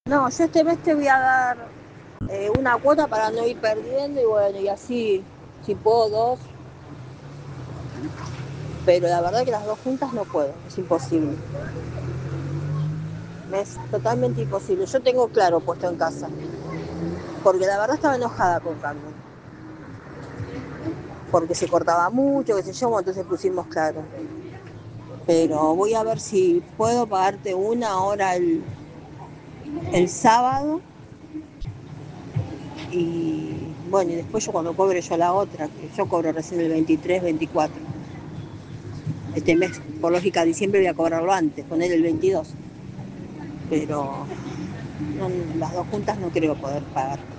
No, yo este mes te voy a dar una cuota para no ir perdiendo y bueno, y así, si puedo dos, pero la verdad que las dos juntas no puedo, es imposible. Me es totalmente imposible. Yo tengo claro puesto en casa, porque la verdad estaba enojada con Carmen, porque se cortaba mucho, qué sé yo, bueno, entonces pusimos claro. Pero voy a ver si puedo pagarte una hora el sábado y bueno, y después yo cuando cobre yo la otra, que yo cobro recién el 23, 24. Este mes, por lógica, diciembre voy a cobrarlo antes, poner el 22. Pero no, las dos juntas no creo poder pagar.